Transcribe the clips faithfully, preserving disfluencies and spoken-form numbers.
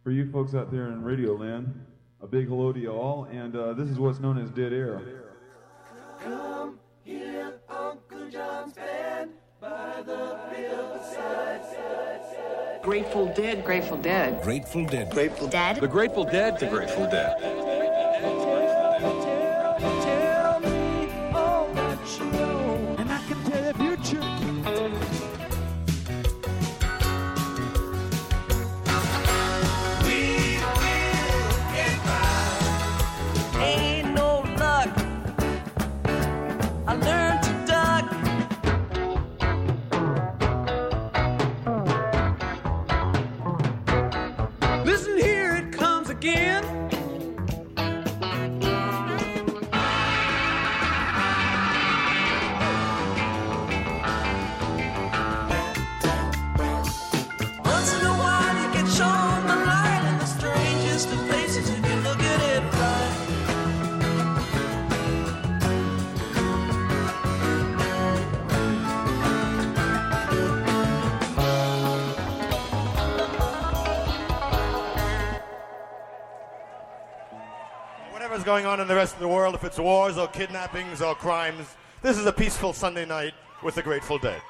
For you folks out there in Radio Land, a big hello to you all, and uh, this is what's known as Dead Air. Come hear Uncle John's band by the riverside. Grateful Dead, Grateful Dead. Grateful Dead. Grateful Dead. The Grateful Dead. The Grateful Dead. Tell me all that you know, and I can tell the future. Whatever's going on in the rest of the world, if it's wars or kidnappings or crimes, this is a peaceful Sunday night with the Grateful Dead.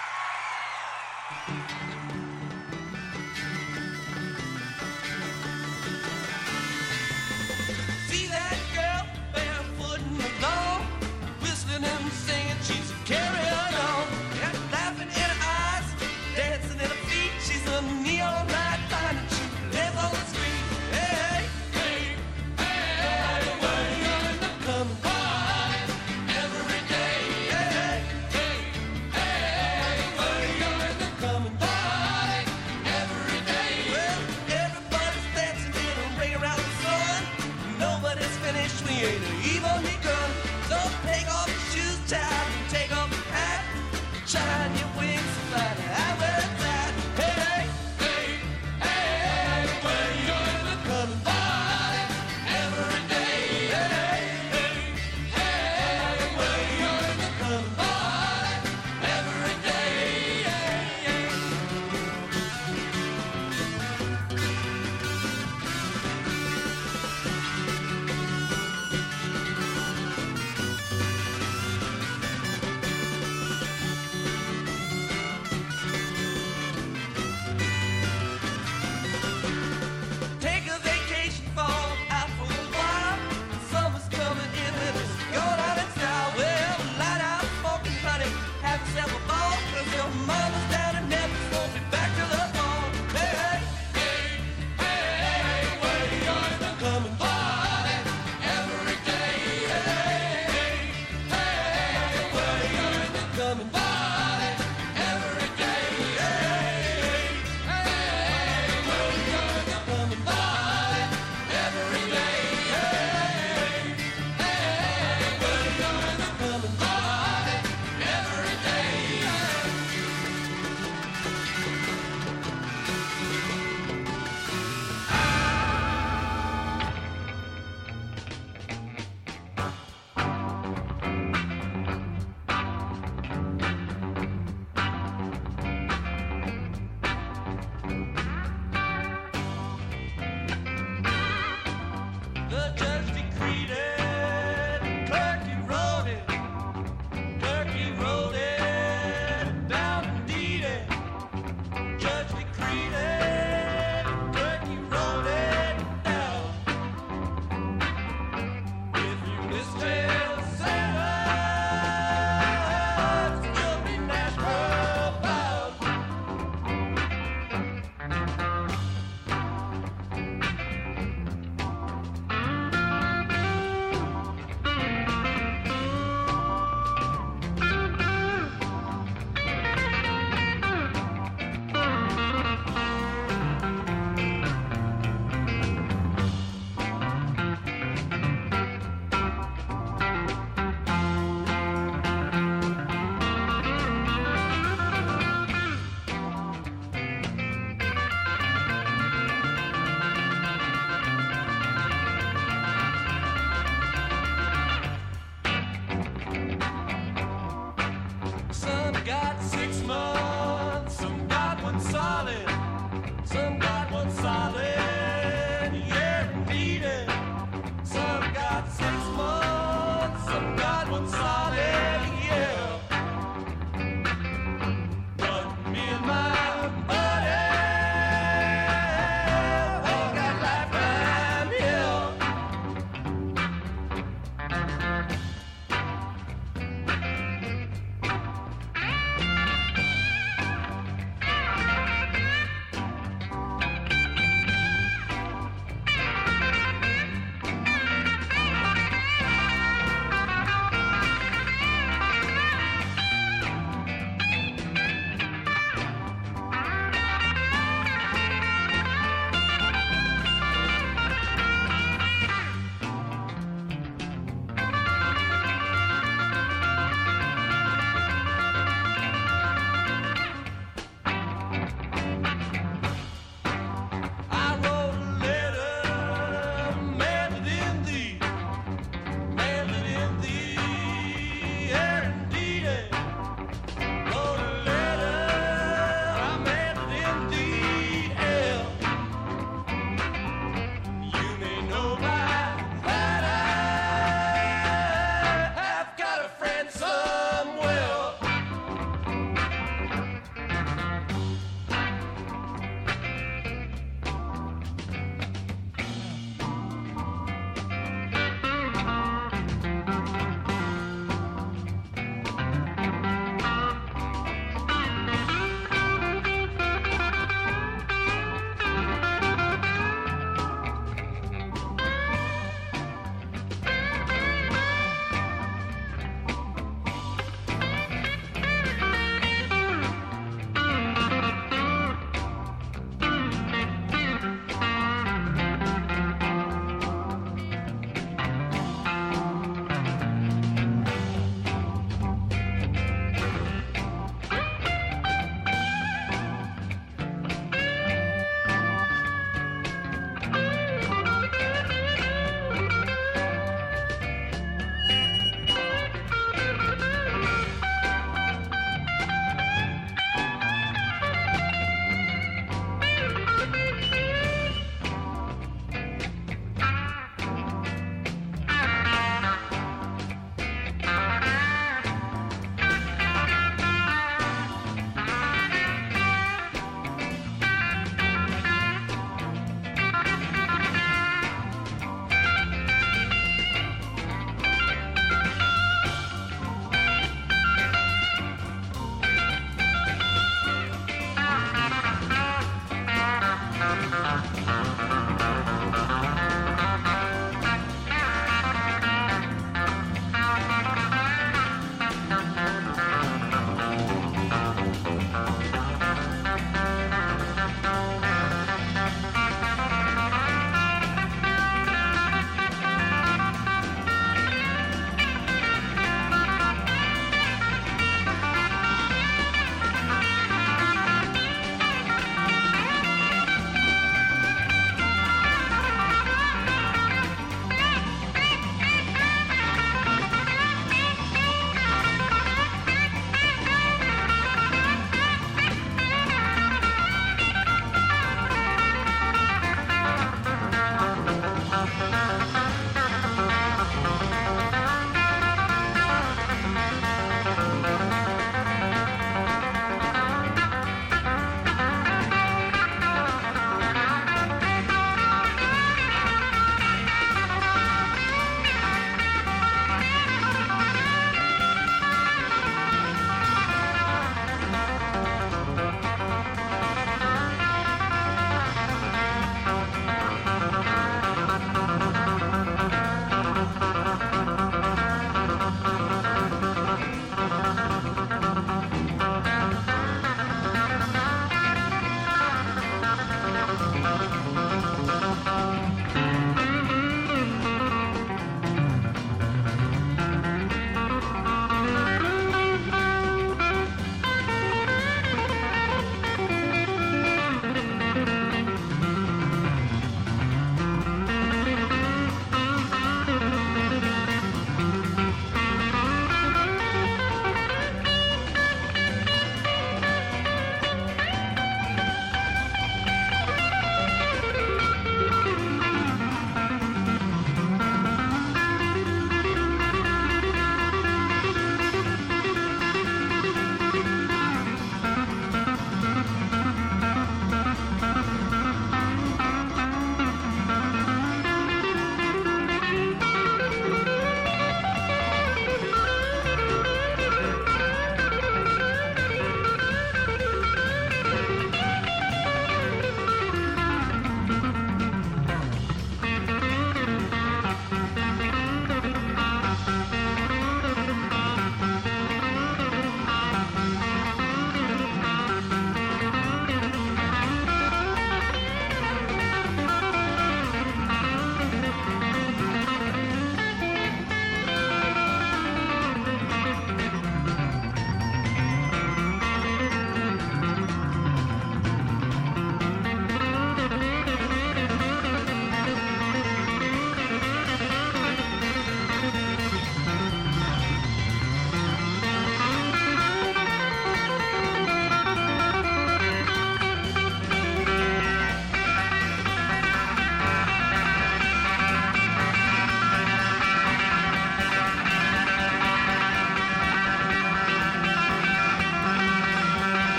See that girl barefoot in the lawn, whistling and singing, she's carrying on. Got laughing in her eyes, dancing in her feet, she's a neon light line and she lives on the street. Hey, hey, hey, hey, coming by every day. Hey, hey, hey, coming by.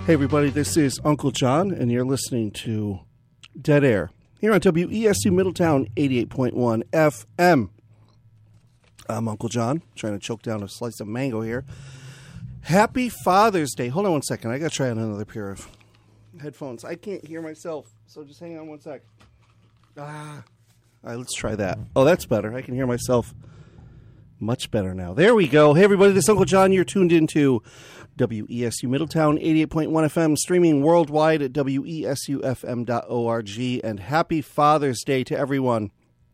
Hey everybody, this is Uncle John, and you're listening to Dead Air here on W E S U Middletown eighty-eight point one F M. I'm Uncle John, trying to choke down a slice of mango here. Happy Father's Day. Hold on one second. I got to try on another pair of headphones. I can't hear myself, so just hang on one sec. Ah. All right, let's try that. Oh, that's better. I can hear myself much better now. There we go. Hey everybody, this is Uncle John. You're tuned into W E S U Middletown eighty-eight point one F M, streaming worldwide at W E S U F M dot org. And happy Father's Day to everyone.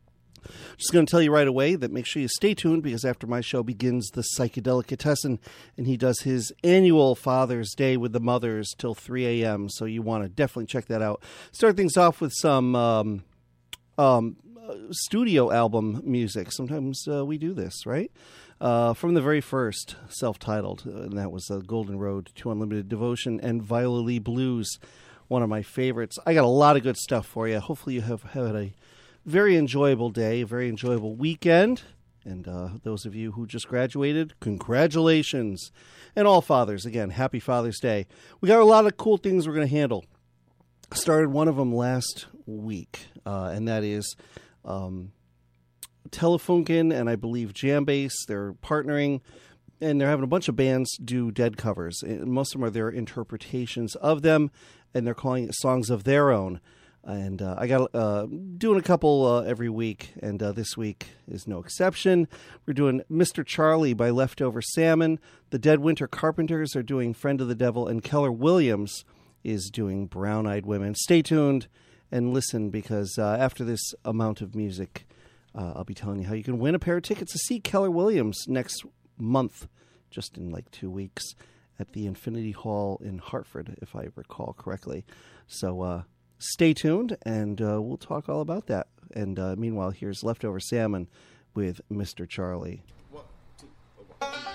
Just going to tell you right away that make sure you stay tuned, because after my show begins the Psychedelicatessen, and he does his annual Father's Day with the mothers till three a.m. So you want to definitely check that out. Start things off with some um, um, studio album music. Sometimes uh, we do this, right? Uh, from the very first, self-titled, uh, and that was uh, Golden Road to Unlimited Devotion and Viola Lee Blues, one of my favorites. I got a lot of good stuff for you. Hopefully you have had a very enjoyable day, a very enjoyable weekend, and uh, those of you who just graduated, congratulations. And all fathers, again, happy Father's Day. We got a lot of cool things we're going to handle. Started one of them last week, uh, and that is Um, Telefunken and I believe Jambase. They're partnering, and they're having a bunch of bands do Dead covers. And most of them are their interpretations of them, and they're calling it songs of their own. And uh, I got uh, doing a couple uh, every week, and uh, this week is no exception. We're doing Mister Charlie by Leftover Salmon. The Dead Winter Carpenters are doing Friend of the Devil, and Keller Williams is doing Brown Eyed Women. Stay tuned and listen, because uh, after this amount of music, uh, I'll be telling you how you can win a pair of tickets to see Keller Williams next month, just in like two weeks, at the Infinity Hall in Hartford, if I recall correctly. So uh, stay tuned, and uh, we'll talk all about that. And uh, meanwhile, here's Leftover Salmon with Mister Charlie. One, two, one, two.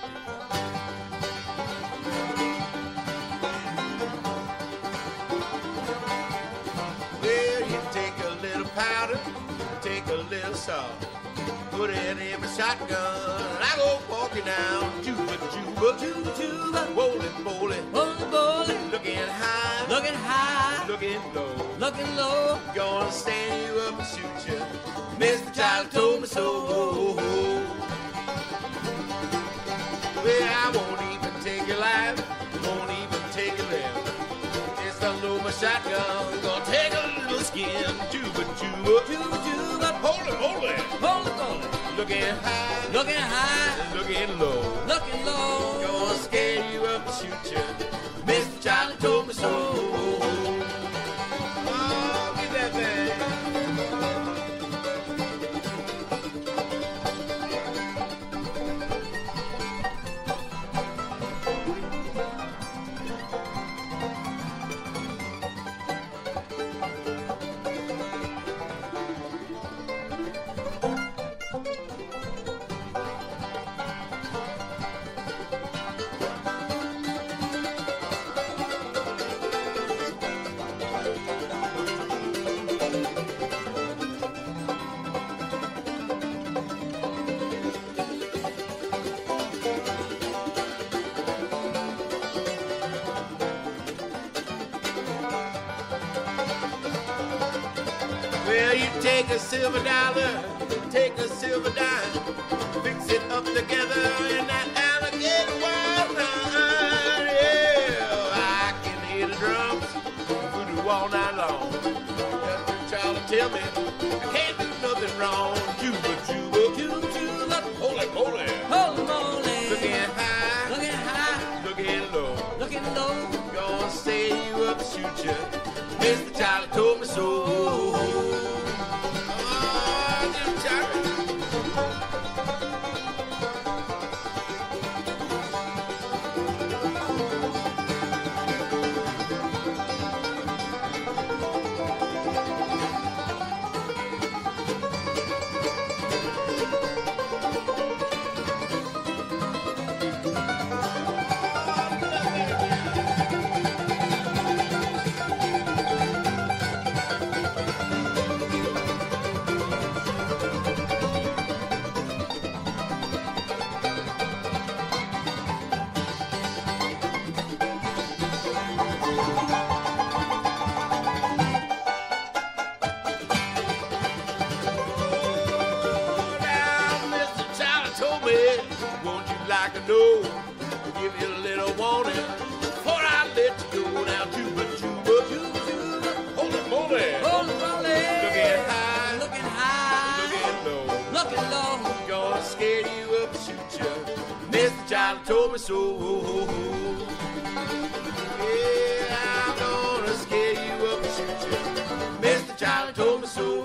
Take a little salt, put it in my shotgun. I go walking down, juba, juba, juba, juba, bowling, bowling, bowling, bowling, looking high, looking high, looking low, looking low. Gonna stand you up and shoot you. Mister Charlie told me so. Well, I won't even take your life, won't even take your limb. Just unload my shotgun, gonna take a little skin, juba, juba, juba, juba. Holy moly, holy moly, looking high, looking high, looking low, looking low. Gonna scare you up and shoot you. Mister Charlie told me so. Oh, get that thing. Well, you take a silver dollar, take a silver dime, fix it up together in that alligator wine. Yeah, I can hear the drums, voodoo all night long. Just Charlie tell me I can't do nothing wrong. Juba, juba, juba, juba, holy, holy, holy moly, looking high, looking high, looking low, looking low. Gonna stay you up, shoot you. Mister Charlie told me so. Oh, Jim Charlie. like a no. Give you a little warning before I let you go. Now tuba, tuba, tuba, tuba. Hold it, hold it. Hold it, hold it. Looking high, Looking high. looking low. Looking low. Gonna scare you up, shoot you. Mister Charlie told me so. Yeah, I'm gonna scare you up, shoot you. Mister Charlie told me so.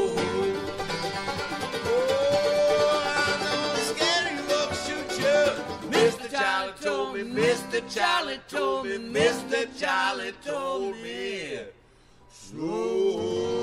Charlie told me, Mister Charlie told me, Mister Charlie told me. So,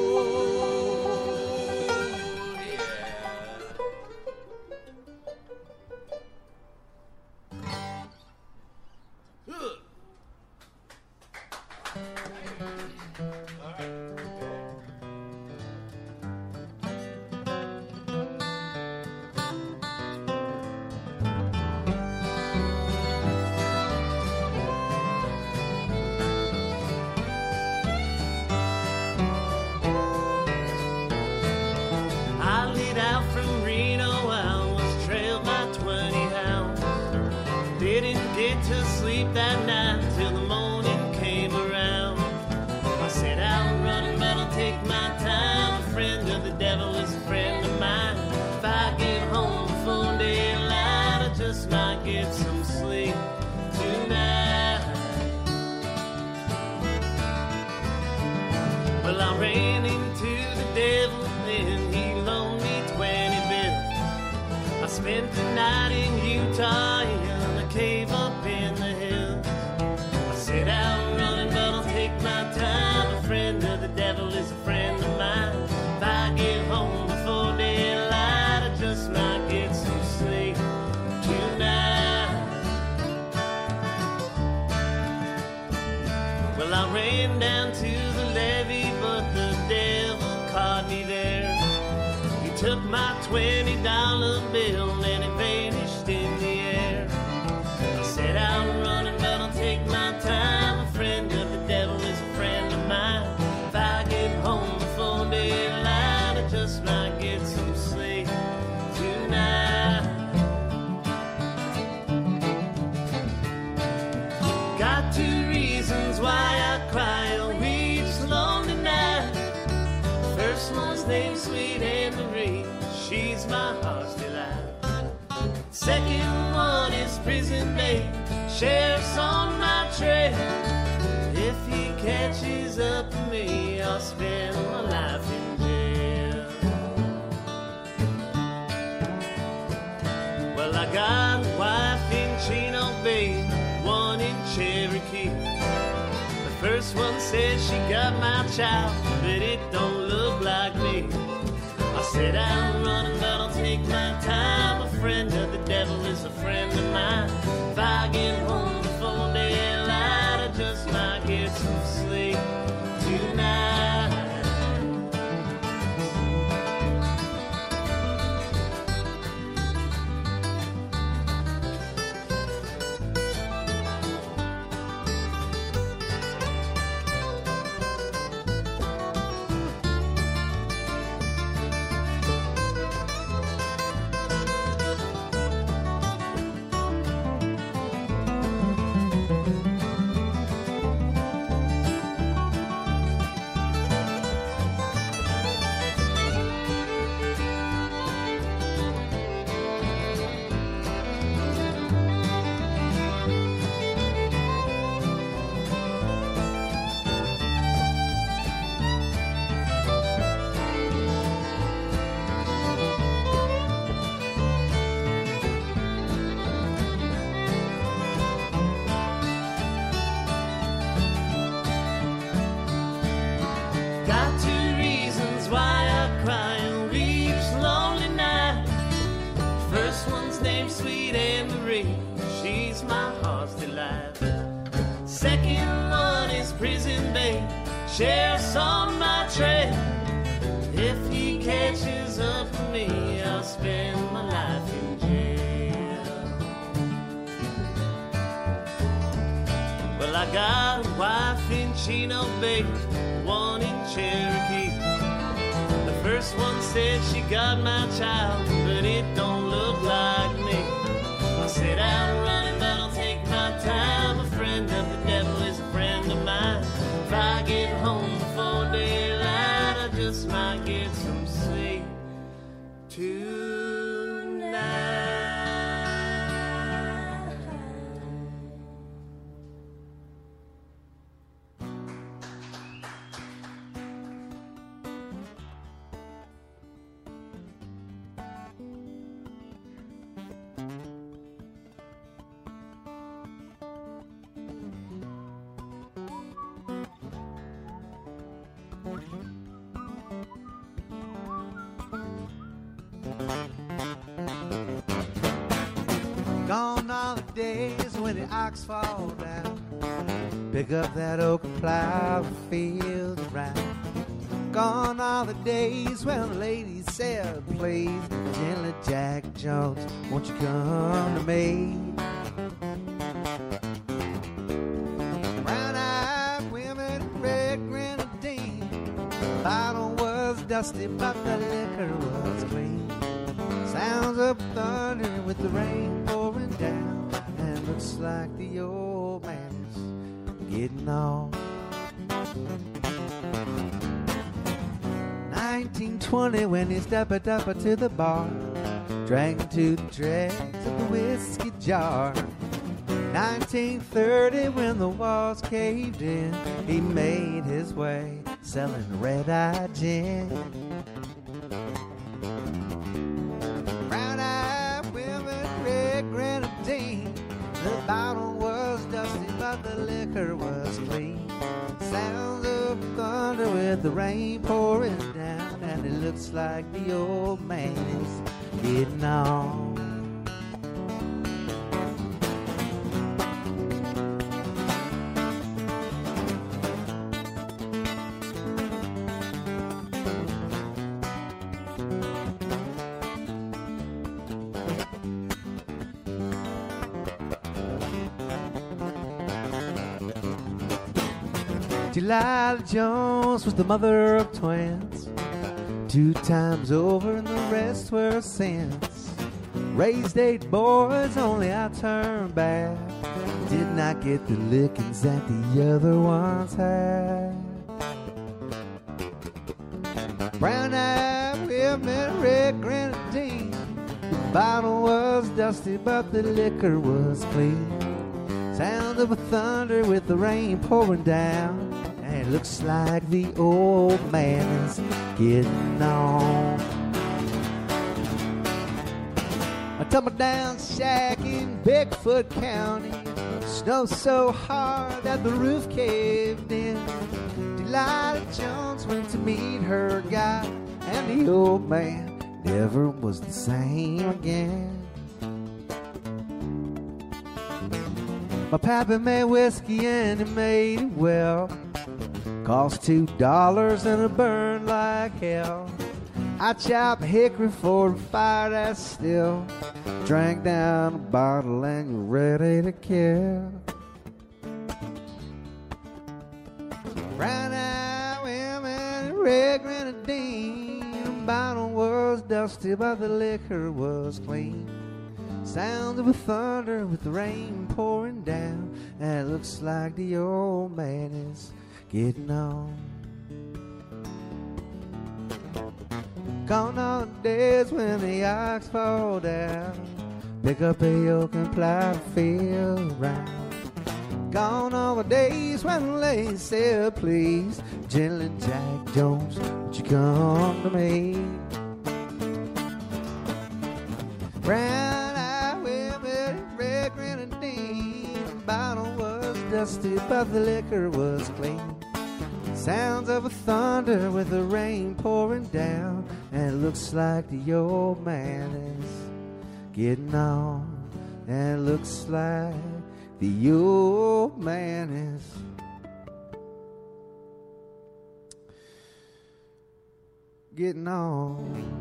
that night till the morning came around. I set out running, but I'll take my time. A friend of the devil is a friend of mine. If I get home before daylight, I just might get some sleep tonight. Well, I ran into the devil and he loaned me twenty bills. I spent the night in Utah in a cave up in the hills. I set out running, but I'll take my time. A friend of the devil is a friend of mine. If I get home before daylight, I just might get some sleep tonight. Well, I ran down to the levee, but the devil caught me there. He took my twenty dollar bill and it vanished in the air. I set out running, but I'll take my time. A friend of the devil is a friend of mine. If I get home before daylight, I just might get some sleep tonight. Got two reasons why I cry on each lonely night. First one's named Sweet Anne Marie. She's my heart's delight. Second one is Prison Bay. Sheriff's on my trail. If he catches up to me, I'll spend my life in jail. Well, I got a wife in Chino Bay, one in Cherokee. The first one says she got my child, but it don't look like me. I said I'm running, but I'll take my time. A friend of the devil is a friend of mine. If I get home before daylight, I just might get some sleep tonight. Sheriff's on my trail. If he catches up to me, I'll spend my life in jail. Well, I got a wife in Chino Bay, one in Cherokee. The first one said she got my child, but it don't look like me. I the ox fall down. Pick up that oak and plow the fields around. Gone are the days when the ladies said, please, gently Jack Jones, won't you come to me? Brown-eyed women, red grenadine. The bottle was dusty, but the liquor was clean. Sounds of thunder with the rain pouring down, and looks like the old man is getting on. nineteen twenty when he stepped up to the bar, drank to the dregs of the whiskey jar. nineteen thirty when the walls caved in, he made his way selling red-eye gin. Brown-eyed women, red grenadine. The bottle was dusty, but the liquor was clean. Sounds of thunder with the rain pouring down, and it looks like the old man is getting on. Delilah Jones was the mother of twins, two times over and the rest were sins. Raised eight boys, only I turned back. Did not get the lickings that the other ones had. Brown-eyed women, red grenadine. The bottle was dusty, but the liquor was clean. Sound of a thunder with the rain pouring down, and it looks like the old man is getting on. I tumbled down shack in Bigfoot County. Snow so hard that the roof caved in. Delilah Jones went to meet her guy, and the old man never was the same again. My pappy made whiskey and he made it well. Cost two dollars and it burned like hell. I chopped hickory for a fire that's still. Drank down a bottle and you're ready to kill. Brown-eyed women, red grenadine. The bottle was dusty, but the liquor was clean. Sounds of a thunder with the rain pouring down, and it looks like the old man is getting on. Gone are the days when the ox fall down. Pick up a yoke and plow the field around. Gone are the days when the ladies said, please, gently Jack Jones, won't you come to me? Brown-eyed women, red grenadine. The bottle was dusty, but the liquor was clean. Sounds of a thunder with the rain pouring down, and it looks like the old man is getting on. And it looks like the old man is getting on.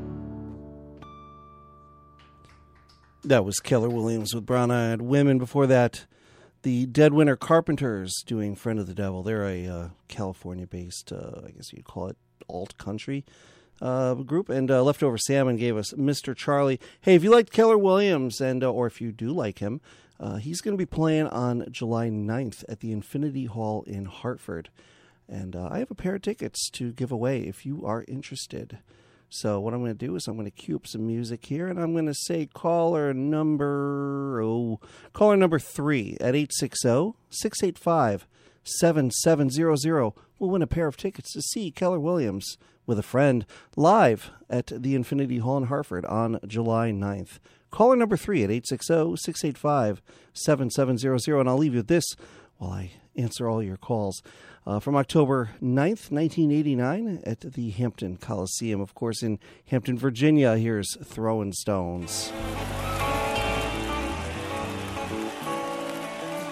That was Keller Williams with Brown-Eyed Women. Before that, the Dead Winter Carpenters doing Friend of the Devil. They're a uh, California-based, uh, I guess you'd call it alt-country uh, group. And uh, Leftover Salmon gave us Mister Charlie. Hey, if you liked Keller Williams, and uh, or if you do like him, uh, he's going to be playing on July ninth at the Infinity Hall in Hartford. And uh, I have a pair of tickets to give away if you are interested. So what I'm going to do is I'm going to cue up some music here, and I'm going to say caller number oh, caller number three at eight six zero, six eight five, seven seven zero zero will win a pair of tickets to see Keller Williams with a friend live at the Infinity Hall in Hartford on July ninth. Caller number three at eight six zero, six eight five, seven seven zero zero, and I'll leave you with this while I answer all your calls. Uh, from October ninth, nineteen eighty-nine, at the Hampton Coliseum, of course, in Hampton, Virginia. Here's Throwing Stones.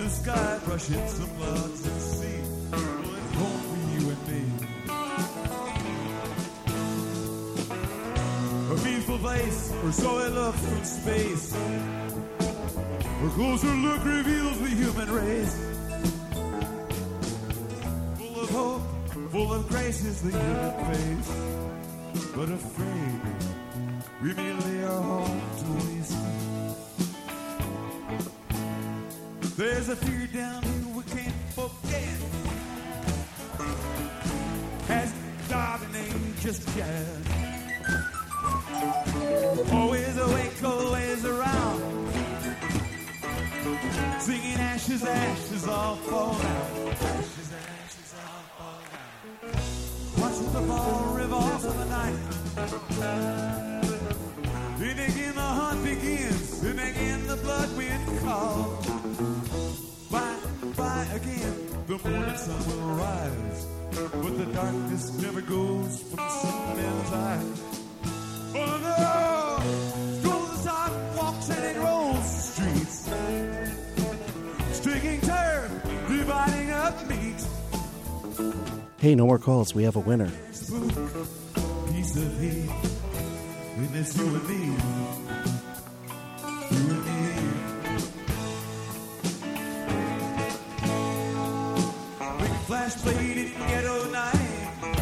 the sky, brushing some bugs and sea. Well, it's home for you and me. A peaceful place, or so it looks from space. A closer look reveals the human race. Full of hope, full of grace is the human face. But afraid, we merely are home to waste. There's a fear down here we can't forget. Hasn't died an age just yet. Always awake, always around. Singing ashes, ashes all fall down. Ashes, ashes all fall down. Watching the ball revolve in the night. Then again the hunt begins. Then again the blood wind calls. By, by again, the morning sun will rise. But the darkness never goes from some men's eyes. Oh no! Strolls the sidewalks and it rolls the streets. Striking turn, dividing up meat. Hey, no more calls. We have a winner. Spook, piece of heat. We miss you and me. You and me. Big flash played in ghetto night.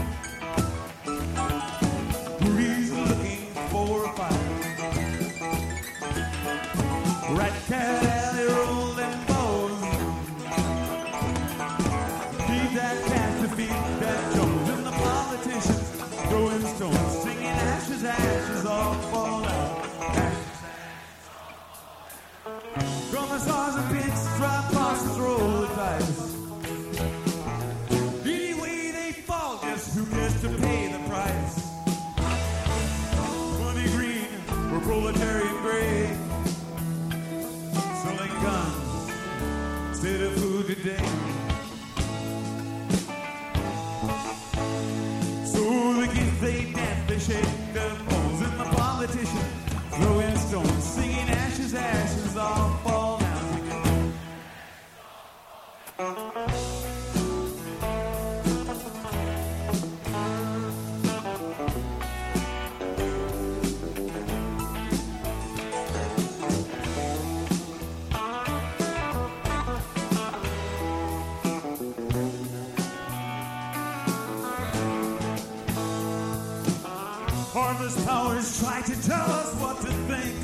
Breeze looking for a fight. Rat cat alley rolling bones. Feed that cat to feed that Jones. And the politicians throwing stones, singing ashes, ashes all fall out. Ashes, ashes all fall out. Commissars and pits, drop bosses, roll the dice. Anyway they fall, just who gets to pay the price? Money green or proletarian gray, selling guns instead of food today. So the kids they dance, they shake their bones, and the politicians throwing stones, singing ashes, ashes all fall down. Harmless powers try to tell us what to think.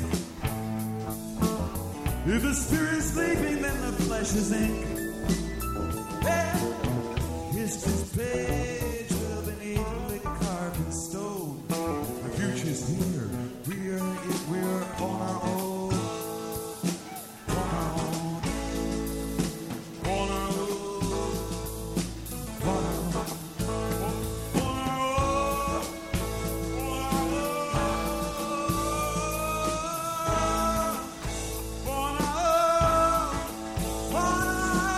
If the spirit's sleeping, then the flesh is ink. Yeah. History's page will beneath the carved stone. The future's here. We are it. We're on our own. On our own. On our own. On our own. On our own. On our own. On our own.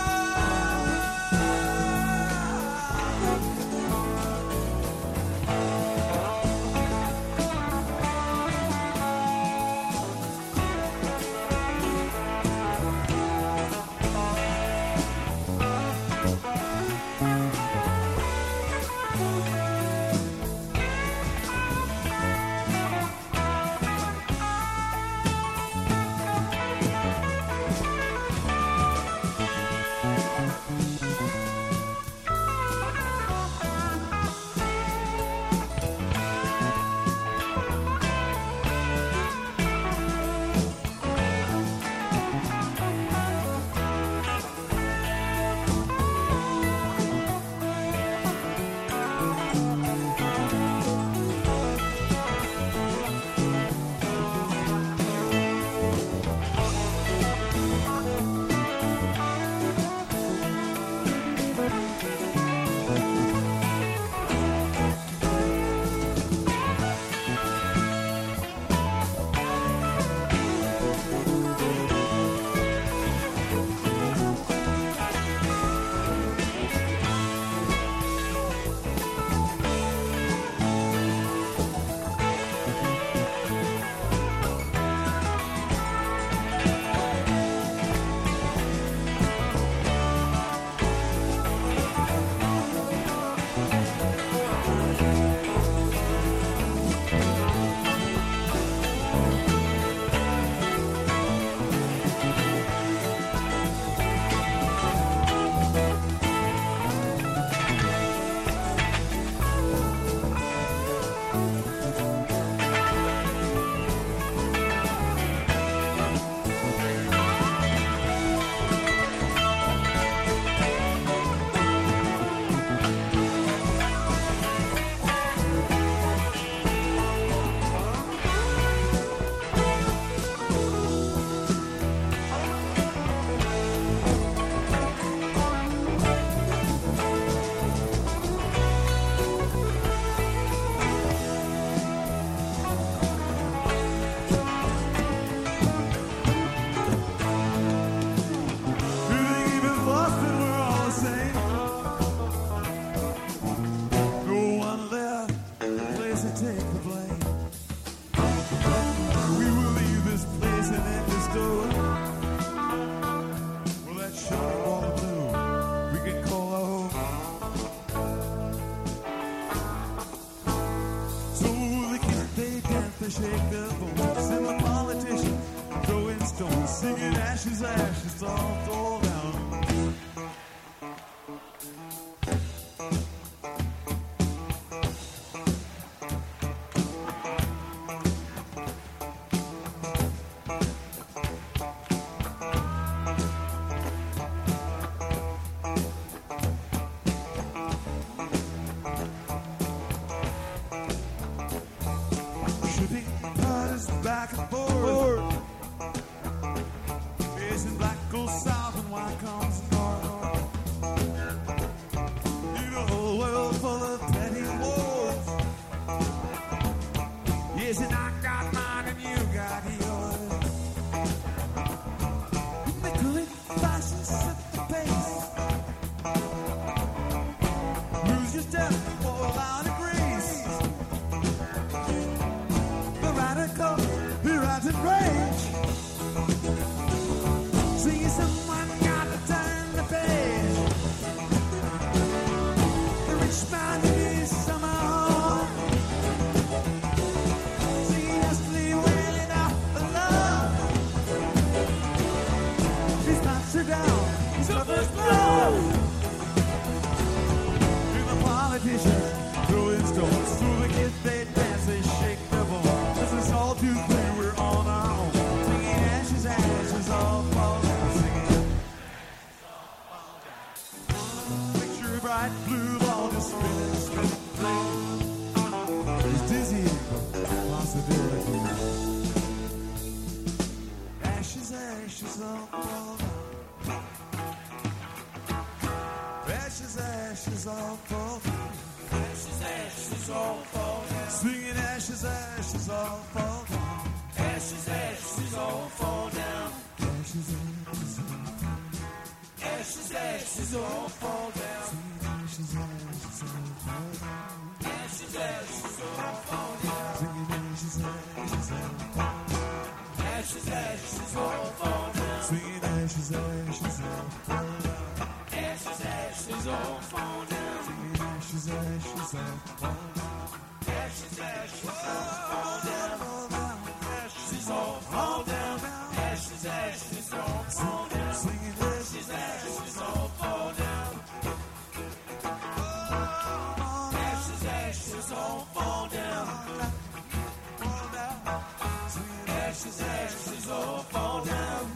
doesn't set the pace. Lose your step, fall out of grace. The radical, the rides in rage. See, someone gotta turn the page. The rich man is somehow. See, Leslie wailing out for love. He's knocks her down, he's her first blow. And the politicians throwing stones through the kids, they dance, they shake their bones. This is all too clear, we're on our own. Singing ashes, ashes, all fall down. Singing picture bright blue ball just spinning, spinning, spinning. It's dizzying, possibility. Ashes, ashes, all fall down. Ashes, ashes, all fall down. Ashes, ashes, all fall down. Singing ashes, ashes, all fall down. Ashes, ashes, all fall down. Ashes, ashes, all fall down. Ashes, ashes, all fall down. Ashes, ashes, all fall down. Ashes, ashes, all fall down. Singing ashes, ashes, all fall down. Ashes, ashes, all fall down. Singing ashes, ashes, all fall down. Ashes, ashes, all fall down. Singing ashes, ashes, all fall down. Ashes, ashes, all fall down. Ashes, all fall down. Ashes, ashes, all fall down. Singing ashes, ashes, all fall down. Ashes, ashes, all fall down. Singing ashes, ashes, all fall down.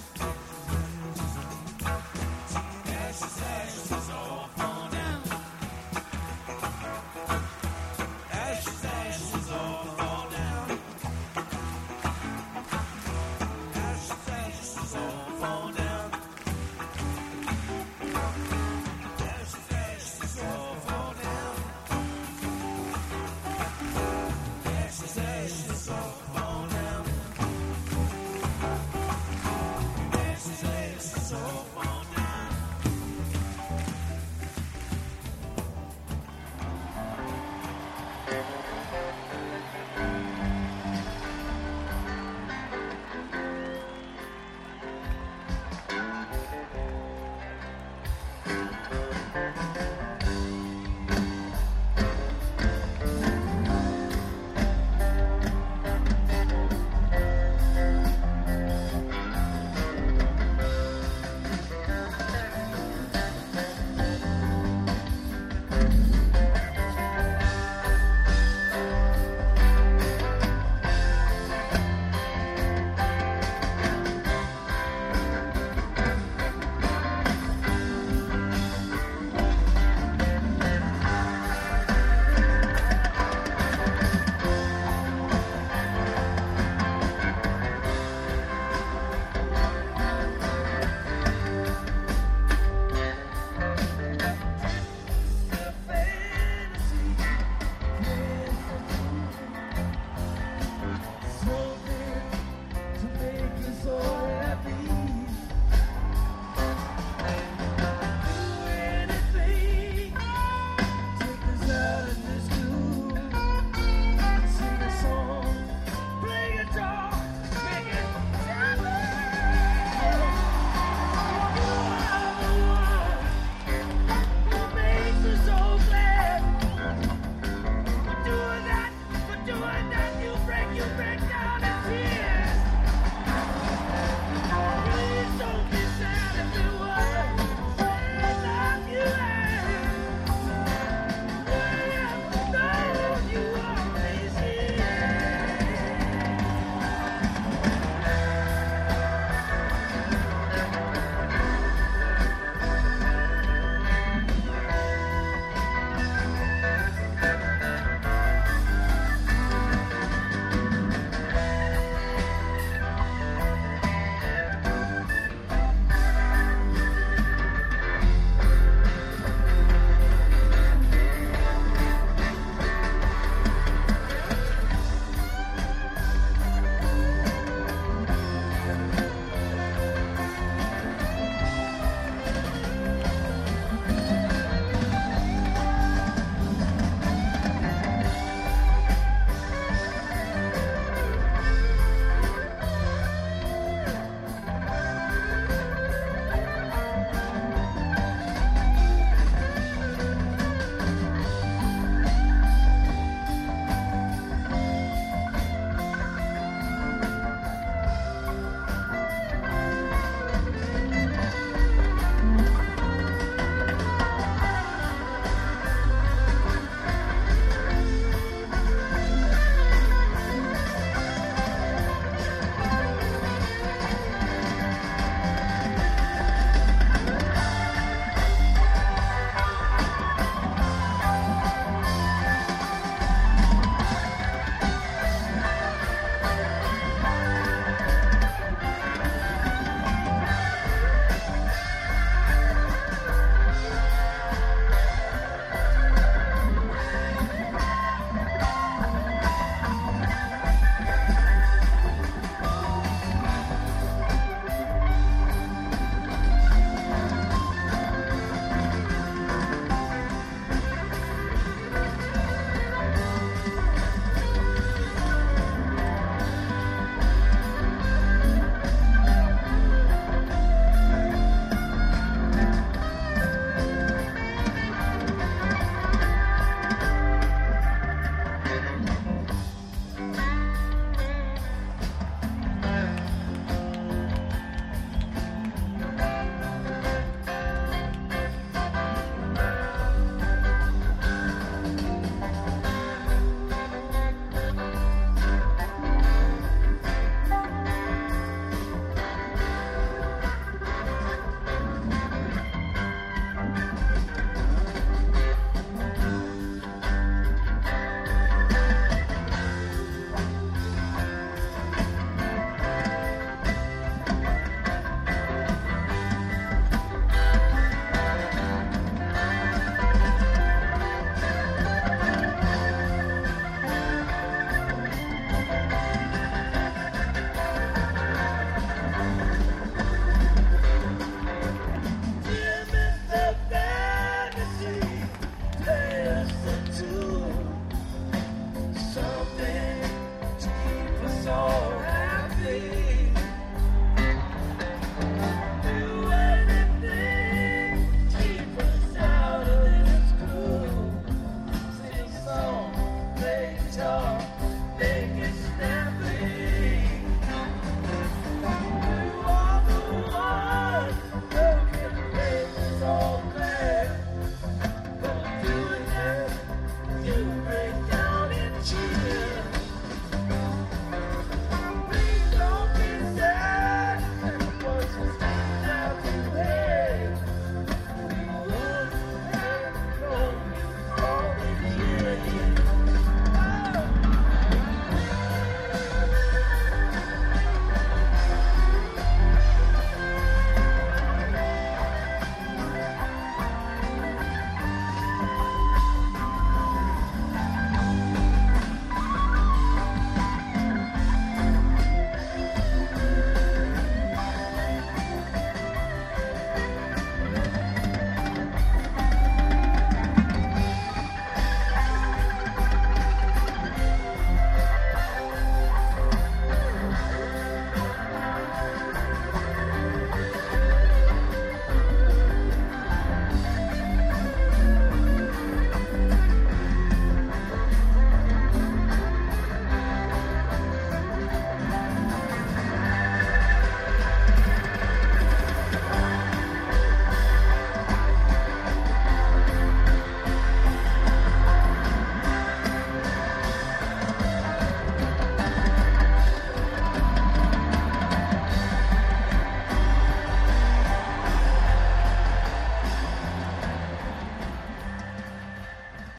Ashes, ashes, all fall down. Ashes, ashes, all fall down. Ashes, ashes, all fall down.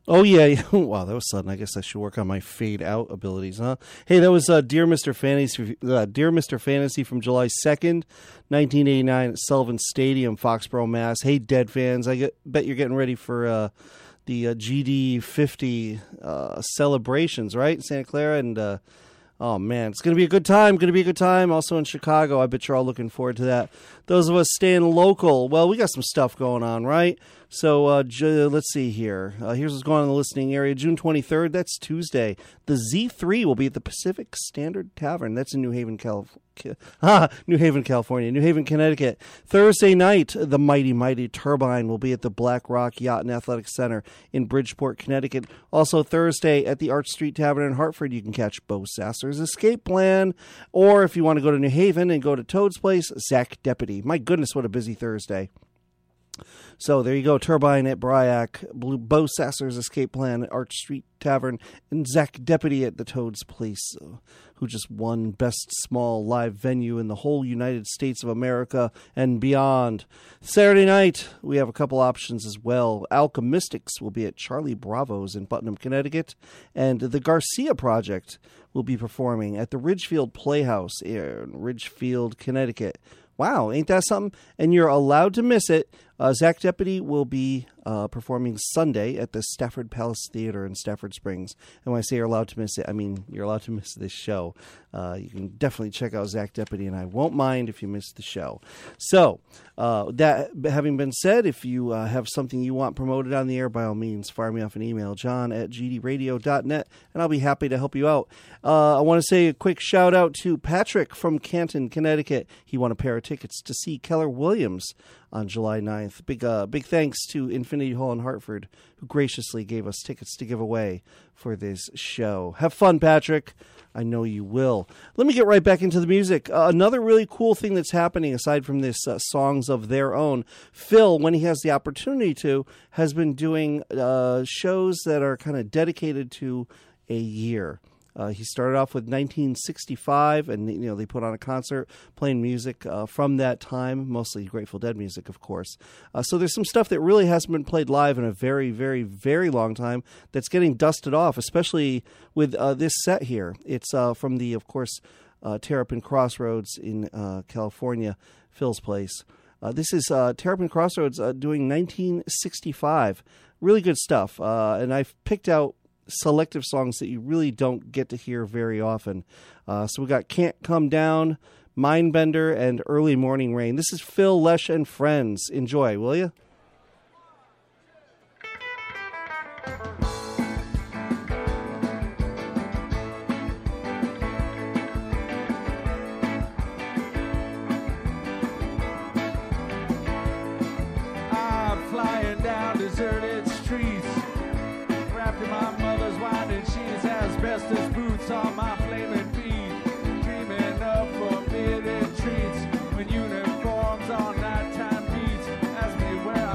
Oh, yeah. Wow, that was sudden. I guess I should work on my fade-out abilities, huh? Hey, that was uh, Dear Mister Fantasy uh, Dear Mister Fantasy from July second, nineteen eighty-nine at Sullivan Stadium, Foxborough, Mass. Hey, Dead fans, I get, bet you're getting ready for uh, the uh, G D fifty uh, celebrations, right, Santa Clara? And, uh, oh, man, it's going to be a good time. Going to be a good time. Also in Chicago, I bet you're all looking forward to that. Those of us staying local, well, we got some stuff going on, right? So uh, j- let's see here. Uh, here's what's going on in the listening area. June twenty-third, that's Tuesday. The Z three will be at the Pacific Standard Tavern. That's in New Haven, California. Ah, New Haven, California. New Haven, Connecticut. Thursday night, the Mighty Mighty Turbine will be at the Black Rock Yacht and Athletic Center in Bridgeport, Connecticut. Also Thursday at the Arch Street Tavern in Hartford, you can catch Bo Sasser's Escape Plan. Or if you want to go to New Haven and go to Toad's Place, Zach Deputy. My goodness, what a busy Thursday. So there you go, Turbine at Bryac, Blue Bo Sasser's Escape Plan at Arch Street Tavern, and Zach Deputy at the Toad's Place, uh, who just won Best Small Live Venue in the whole United States of America and beyond. Saturday night, we have a couple options as well. Alchemistics will be at Charlie Bravo's in Putnam, Connecticut, and the Garcia Project will be performing at the Ridgefield Playhouse in Ridgefield, Connecticut. Wow, ain't that something? And you're allowed to miss it. Uh, Zach Deputy will be uh, performing Sunday at the Stafford Palace Theater in Stafford Springs. And when I say you're allowed to miss it, I mean you're allowed to miss this show. Uh, you can definitely check out Zach Deputy, and I won't mind if you miss the show. So, uh, that having been said, if you uh, have something you want promoted on the air, by all means, fire me off an email, john at g d radio dot net, and I'll be happy to help you out. Uh, I want to say a quick shout out to Patrick from Canton, Connecticut. He won a pair of tickets to see Keller Williams on July ninth. Big uh, big thanks to Infinity Hall in Hartford, who graciously gave us tickets to give away for this show. Have fun, Patrick. I know you will. Let me get right back into the music. Uh, another really cool thing that's happening, aside from this uh, Songs of Their Own, Phil, when he has the opportunity to, has been doing uh, shows that are kind of dedicated to a year. Uh, he started off with nineteen sixty-five, and you know they put on a concert playing music uh, from that time, mostly Grateful Dead music, of course. Uh, so there's some stuff that really hasn't been played live in a very, very, very long time that's getting dusted off, especially with uh, this set here. It's uh, from the, of course, uh, Terrapin Crossroads in uh, California, Phil's place. Uh, this is uh, Terrapin Crossroads uh, doing nineteen sixty-five. Really good stuff, uh, and I've picked out selective songs that you really don't get to hear very often. Uh, so we got Can't Come Down, Mindbender, and Early Morning Rain. This is Phil Lesh and Friends. Enjoy, will you? I'm flying down deserted streets, wrapped in my mother's winding sheets, asbestos boots on my flaming feet, dreaming of forbidden treats when uniforms on nighttime beats ask me where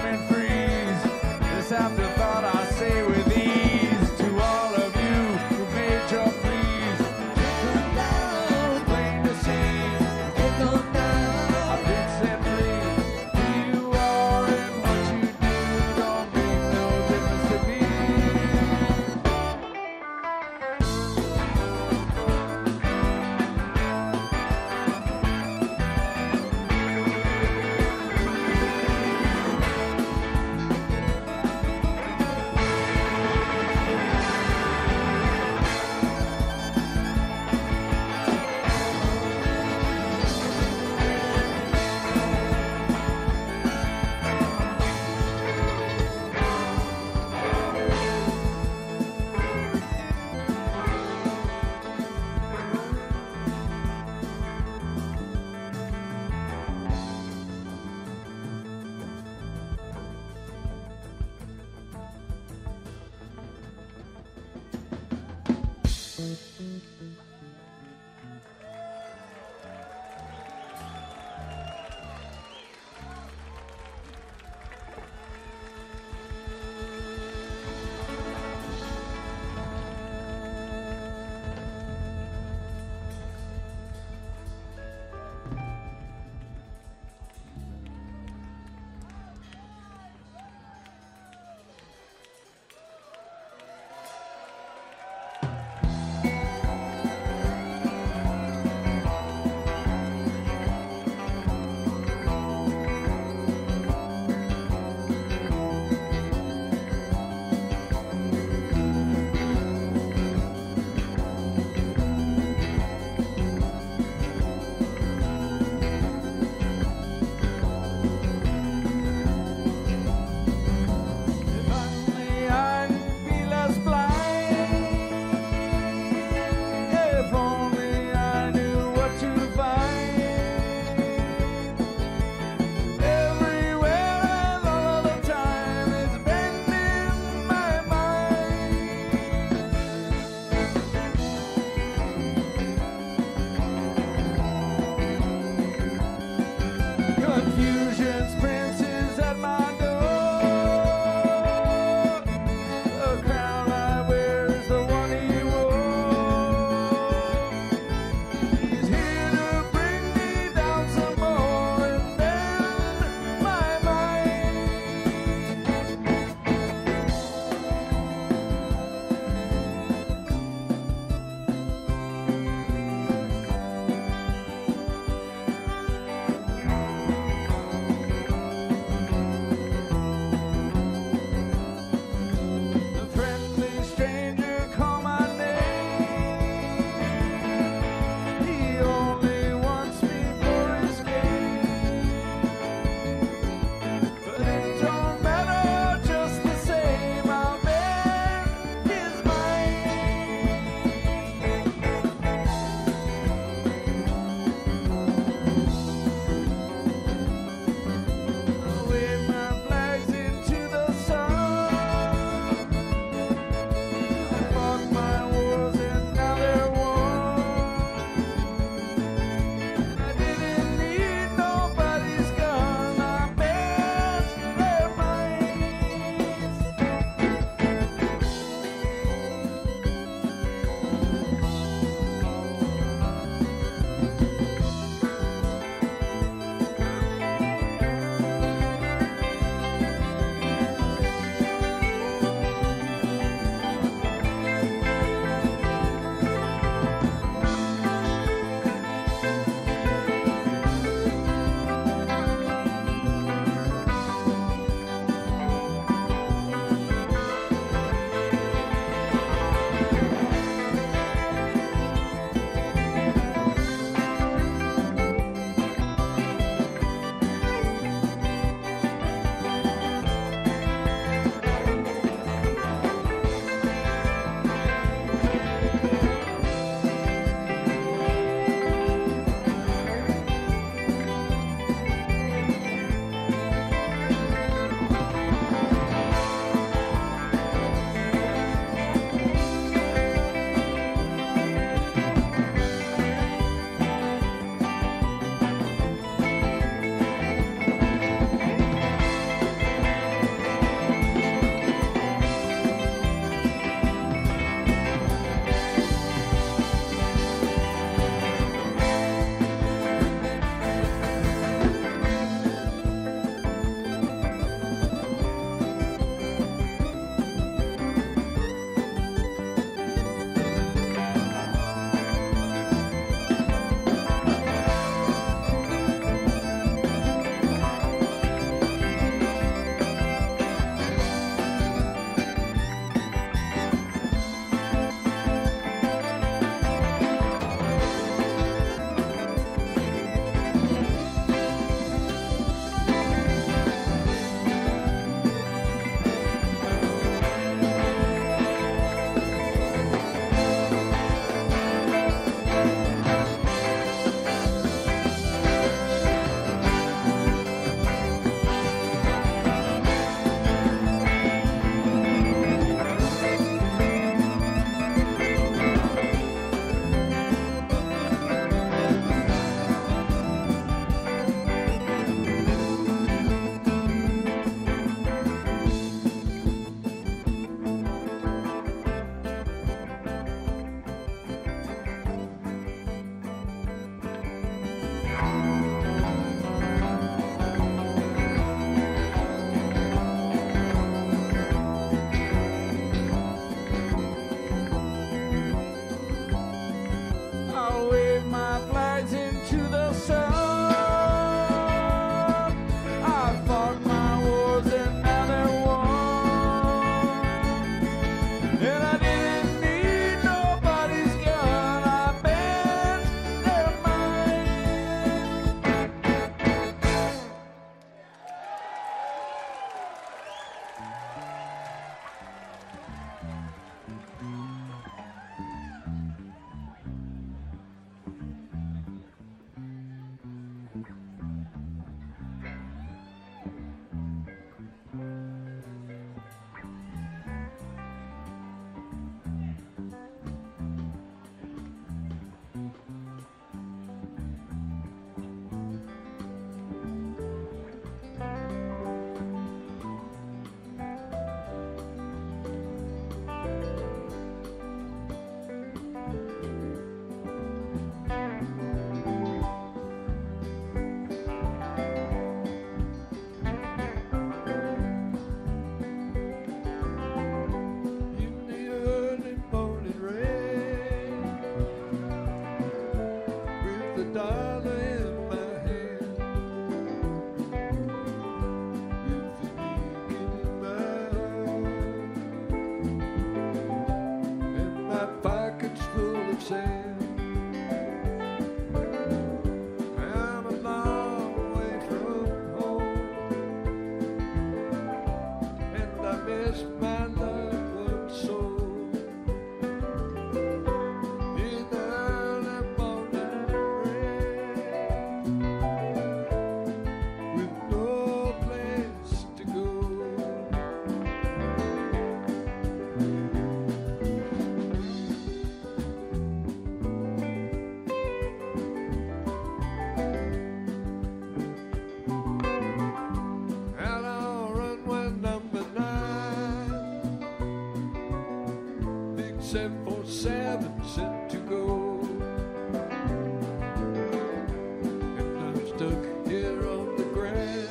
and freeze. This afterthought I say with ease to all of you who made your pleas. Come down, plain to see. Come down, I've been set free. Who you are and what you do don't make no difference to me. seven four seven set to go. And I'm stuck here on the ground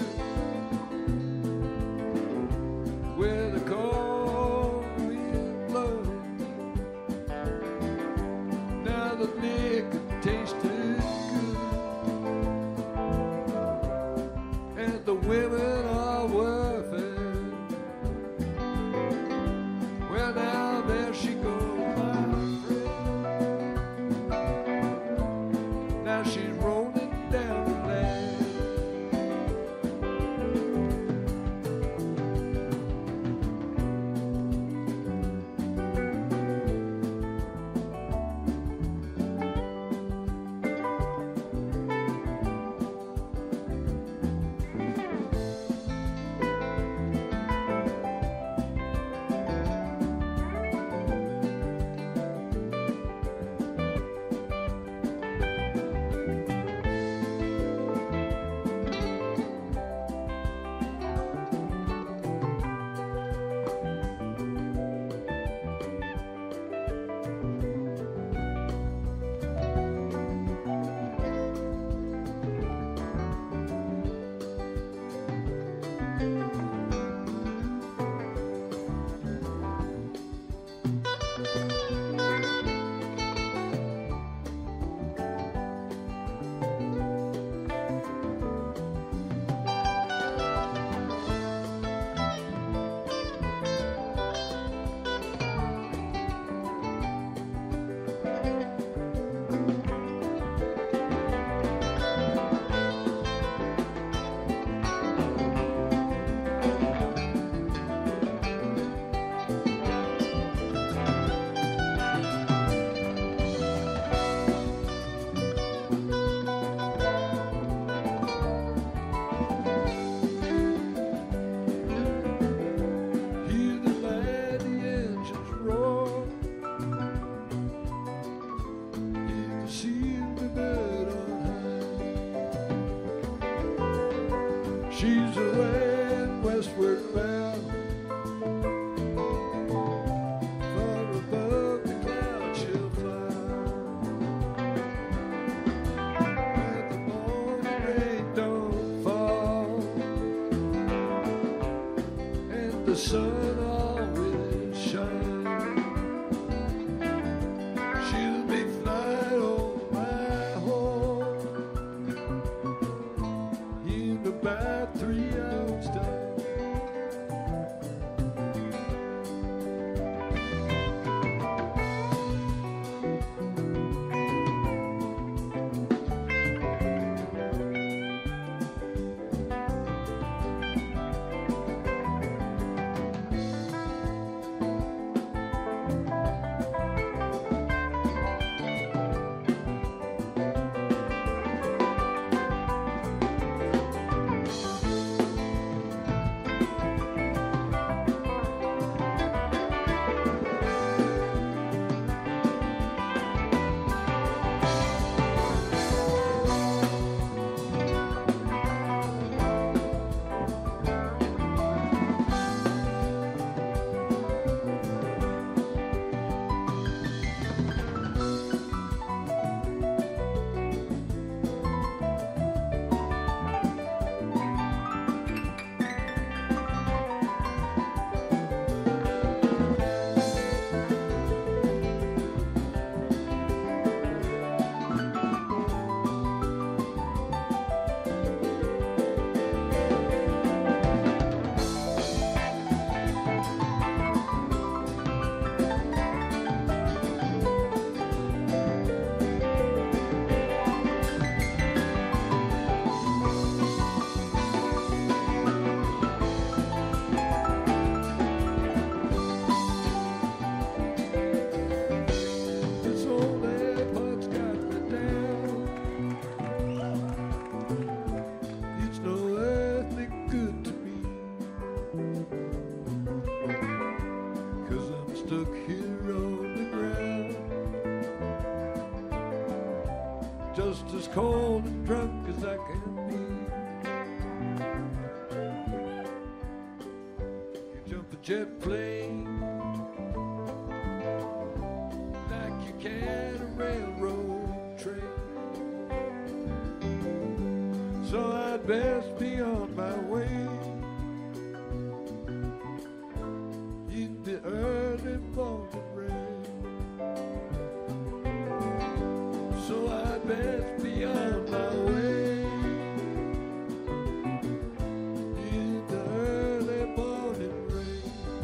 where the cold wind blows. Now the liquor tasted good, and the women are worth it. Well, now there she goes, my friend. Now she's rolling down the lane. Hear the mighty engines roar. You can see the bird on high. She's away westward bound, far above the clouds she'll fly. Where the morning rain don't fall, and the sun always shines. She'll be flying on my horn in about three hours' time. This old airport's got me down. It's no earthly good to me, 'cause I'm stuck here on the ground, just as cold and drunk as I can be. You jump a jet plane I'd best be on my way in the early morning rain. So I'd best be on my way in the early morning rain.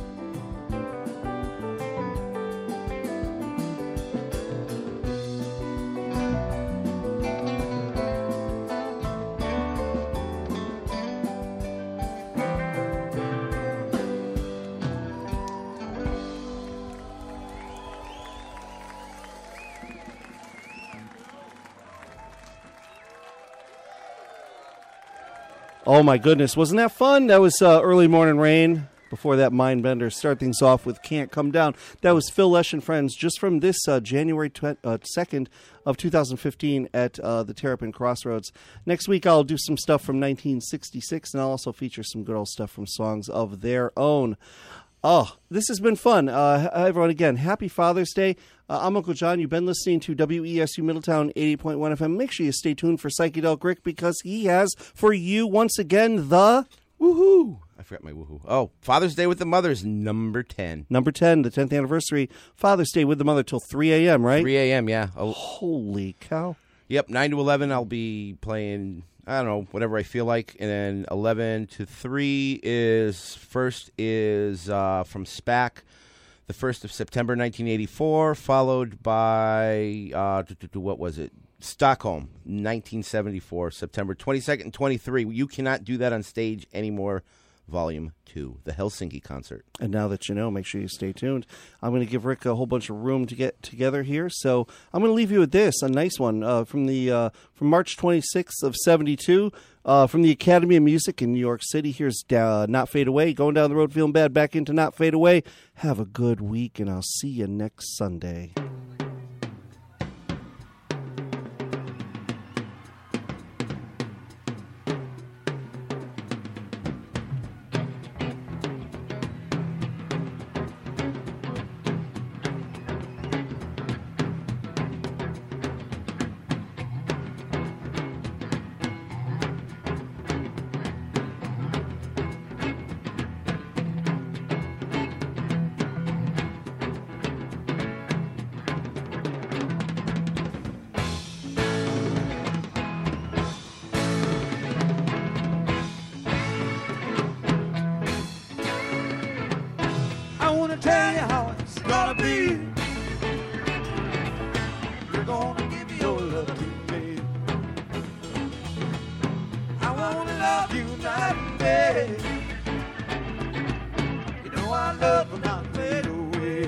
Oh my goodness, wasn't that fun? That was uh, Early Morning Rain. Before that, Mindbender. Start things off with Can't Come Down. That was Phil Lesh and Friends, just from this uh, January second of two thousand fifteen at uh, the Terrapin Crossroads. Next week, I'll do some stuff from nineteen sixty-six, and I'll also feature some good old stuff from songs of their own. Oh, this has been fun. Uh, everyone, again, happy Father's Day. Uh, I'm Uncle John. You've been listening to W E S U Middletown eighty point one F M. Make sure you stay tuned for Psychedelic Rick, because he has for you once again the woohoo. I forgot my woohoo. Oh, Father's Day with the Mothers, number ten. Number ten, the tenth anniversary. Father's Day with the Mother till three a.m., right? three a.m., yeah. Oh. Holy cow. Yep, nine to eleven, I'll be playing, I don't know, whatever I feel like. And then eleven to three is, first is uh, from SPAC, the first of September nineteen eighty-four, followed by, uh, what was it? Stockholm, nineteen seventy-four, September twenty-second and twenty-three. You cannot do that on stage anymore. Volume two, the Helsinki concert. And now that you know, make sure you stay tuned. I'm going to give Rick a whole bunch of room to get together here, so I'm going to leave you with this, a nice one uh, from the uh, from March twenty-sixth of seventy-two, uh, from the Academy of Music in New York City. Here's uh, Not Fade Away. Going down the road feeling bad, back into Not Fade Away. Have a good week, and I'll see you next Sunday. Tell you how it's gonna be. You're gonna give me your love to me. I wanna love you night and day. You know I love will not fade away.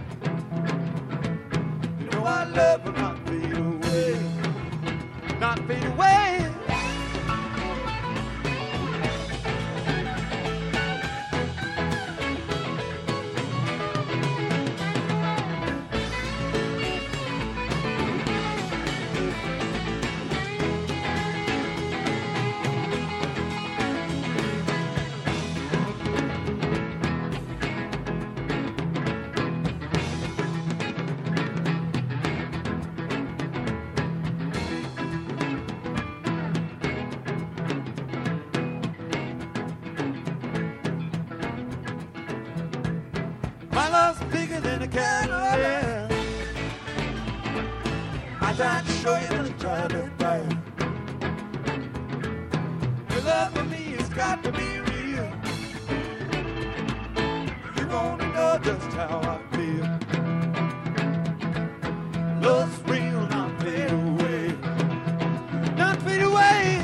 You know I love will not fade away. Not fade away. My love's bigger than a candle, yeah. I tried to show you that I tried to fight. Your love for me has got to be real. You're gonna know just how I feel. Love's real, not fade away. Not fade away.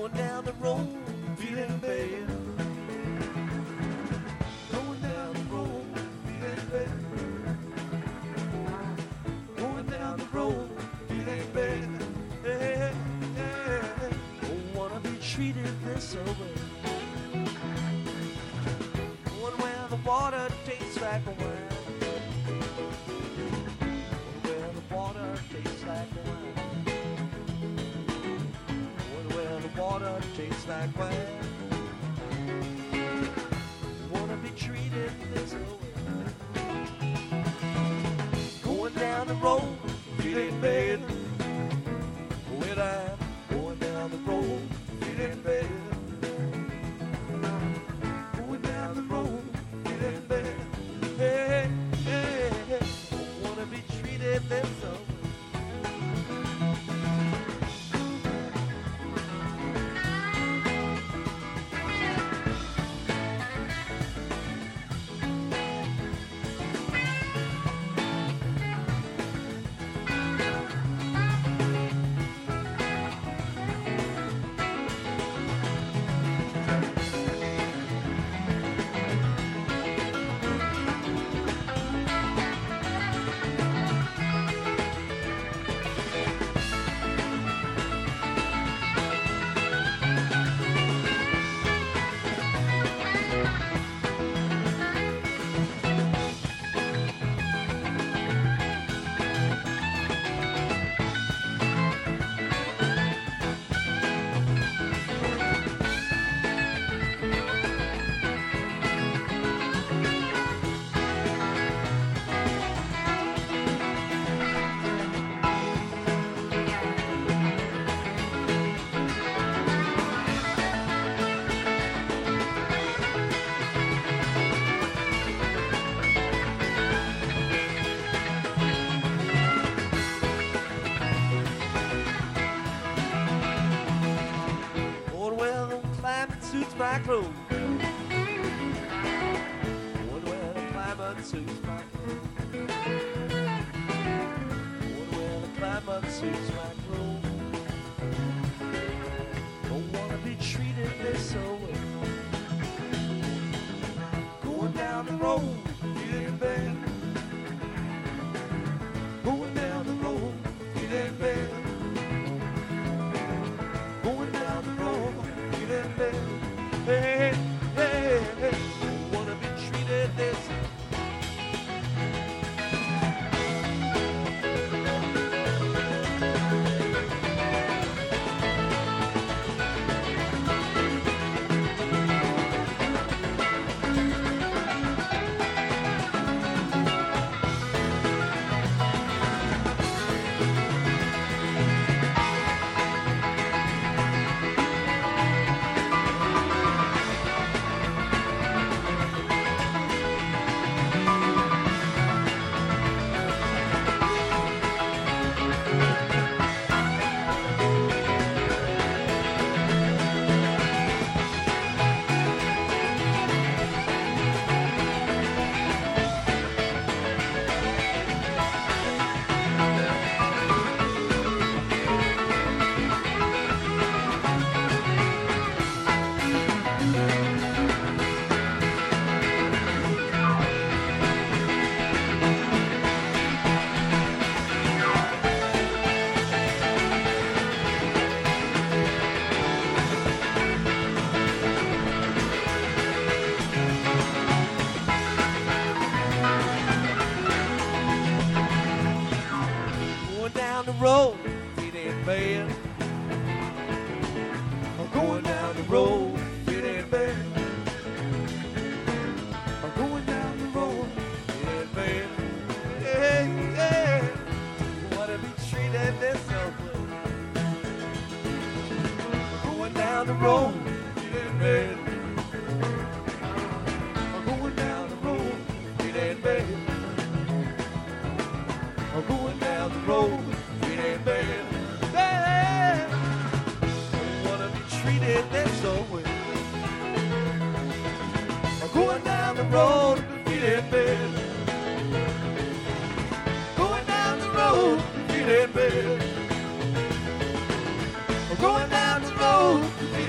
Going down the road, feeling bad. Going down the road, feeling bad. Going down the road, feeling bad. Yeah, yeah. Don't wanna be treated this way. Going where the water tastes like wine. Going where the water tastes like wine. Going where the water tastes like wine. Wanna be treated this way. Going down the road, feeling bad. When I'm going down the road, feeling bad. Going down the road, feeling bad. Hey, hey, hey. Wanna be treated this way. My clothes. One where the climate suits my clothes. One where the climate suits my clothes. Don't wanna be treated this way. Going down the road, feeling bad. Going down the road, feeling bad. Going down the road, feeling bad. Hey, hey, hey, wanna be treated this way. Road, it ain't bad. I'm going down the road, it ain't bad. I'm going down the road, it ain't bad. Yeah, yeah. Wanna be treated this way. I'm going down the road, it ain't bad. I'm going down the road, it ain't bad. I'm going down the road. Bad. Bad. Don't wanna be treated this way. I'm going down the road, feeling bad. Going down the road, feeling bad. I'm going down the road, feeling